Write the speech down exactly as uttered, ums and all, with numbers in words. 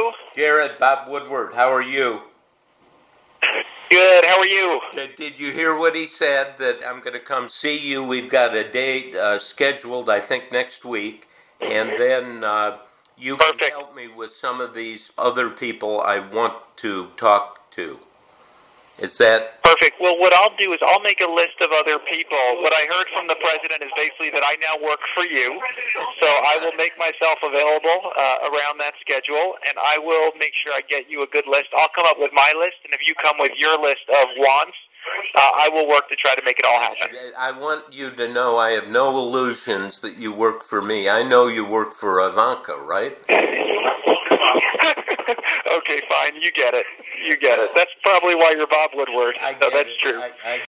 you? Jared, Bob Woodward, how are you? Good, how are you? Did, did you hear what he said, that I'm going to come see you? We've got a date uh, scheduled, I think, next week, and then uh, you Perfect. can help me with some of these other people I want to talk to. Is that... Perfect. Well, what I'll do is I'll make a list of other people. What I heard from the president is basically that I now work for you, so I will make myself available uh, around that schedule, and I will make sure I get you a good list. I'll come up with my list, and if you come with your list of wants, uh, I will work to try to make it all happen. I want you to know I have no illusions that you work for me. I know you work for Ivanka, right? Okay, fine. You get it. You get it. That's probably why you're Bob Woodward. I So get that's it. true. I, I